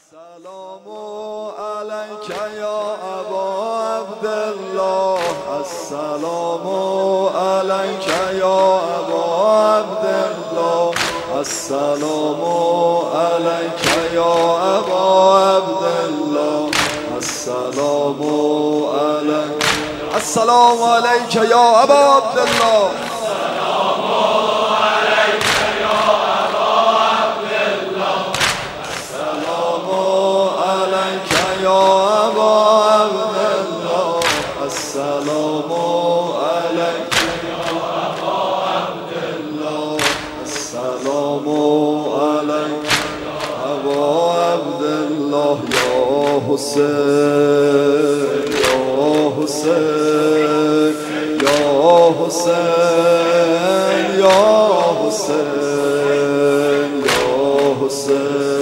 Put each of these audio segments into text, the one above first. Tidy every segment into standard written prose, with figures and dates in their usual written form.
السلام علیک یا ابا عبدالله، السلام علیک یا ابا عبدالله، السلام علیک یا ابا عبدالله، السلام علیک، السلام علیک یا ابا عبدالله. السلام علیک یا ابا عبدالله، السلام علیک یا ابا عبدالله. یا حسین یا حسین یا حسین یا حسین یا حسین.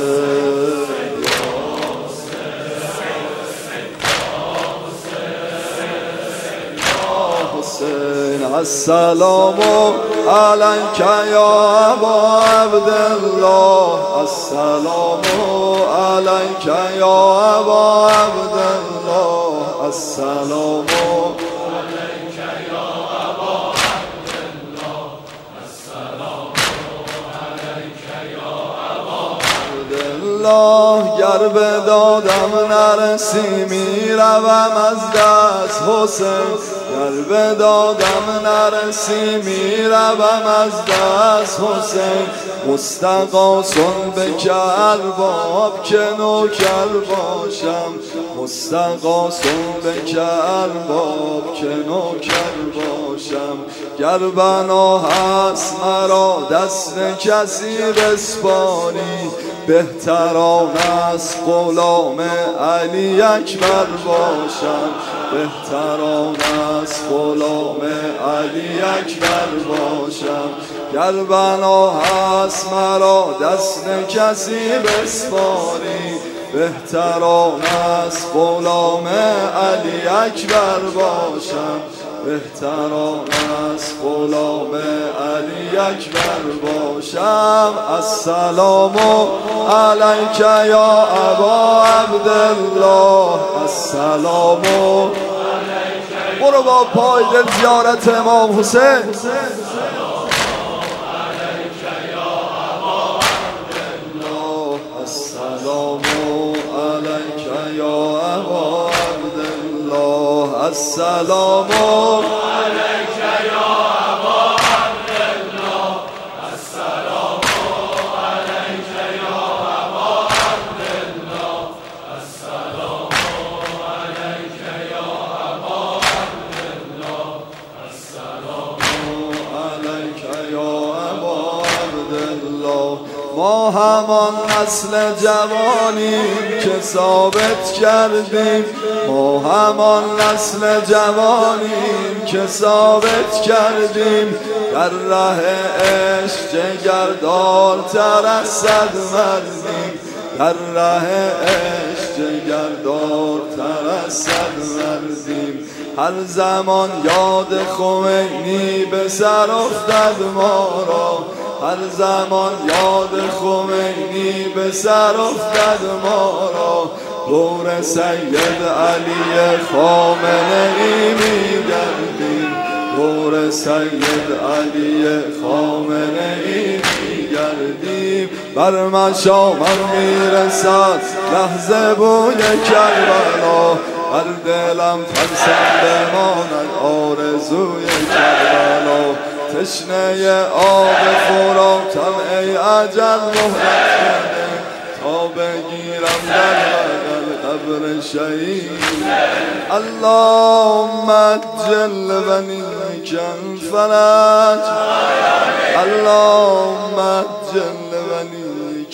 السلام علیک یا ابا عبدالله، السلام علیک یا ابا عبدالله، السلام علیک یا ابا عبدالله، السلام علیک یا ابا عبدالله. گر به دادم نرسی میروم از دست حسین، گر به دادم نرسی میروم از دست حسین. مستغاثم به ارباب که نوکر باشم، مستغاثم به ارباب که نوکر باشم. گر بنا هست مرا دست کسی بسپاری، بهتران است غلام علی اکبر باشم، بهتران است غلام علی اکبر باشم. گر بنا هست مرا دست کسی بسپاری، بهتران است غلام علی اکبر باشم، بهتران است غلام علی اکبر باشم. السلام علیک یا ابا عبدالله، السلام علیک. برو با پای دل زیارت امام حسین. السلام علیک یا ابا عبدالله، السلام علیک یا ابا عبدالله، السلام علیک یا ابا عبدالله، السلام علیک یا ابا عبدالله، السلام علیک یا ابا عبدالله، السلام علیک یا ابا عبدالله. ما همان نسل جوانیم که ثابت کردیم، ما همان نسل جوانیم که ثابت کردیم. در راه عشق جگردارتر از صد مردیم، در راه عشق جگردارتر از صد مردیم. هر زمان یاد خمینی به سر افتد ما را، هر زمان یاد خمینی به سر افتد ما را. دور سید علی خامنه ای میگردیم، دور سید علی خامنه ای میگردیم. بر مشامم میرسد لحظه بوی کربلا، بر دلم ترسم بماند آرزوی کربلا. تشنه آب فراتم ای عجل مهلت کرده، تا بگیرم در بغل قبر شهید. اللهم اجل ونیک الفرج، اللهم اجل ونیک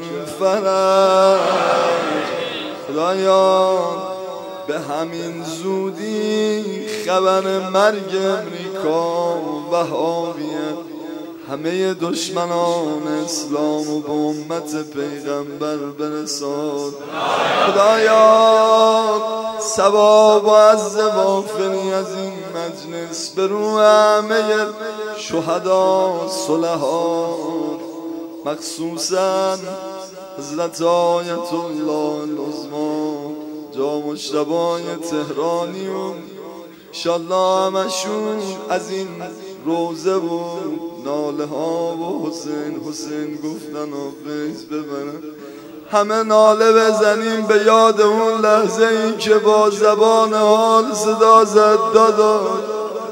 الفرج. خدایا به همین زودی خبر مرگ امریکا و وهابیت همه دشمنان اسلام و به امت پیغمبر برساد. خدایا ثواب و عز وافری از این مجلس به روح همه شهدا صلحا، مخصوصاً حضرت آیت الله العظما جا مجتبی تهرانیون انشالله همشون از این روزه و ناله ها و حسین حسین گفتن و فیض ببرن. همه ناله بزنیم به یاد اون لحظه ای که با زبان حال صدا زد داداد.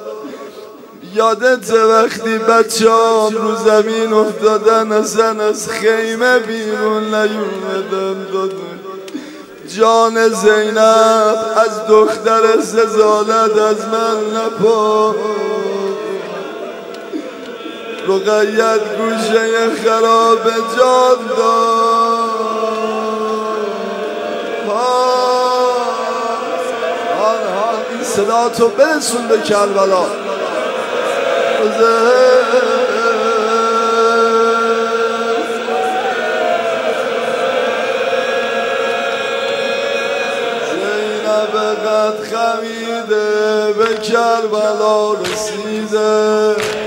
یادت وقتی بچه ها رو زمین افتادن اصلا از خیمه بیرون نیومدن دادن. جان زینب از دختر سزالت از من نپا. رقیت گوشه خراب جان داد. این صدا تو برسون به کربلا. زینب قد خمیده به کربلا رسیده.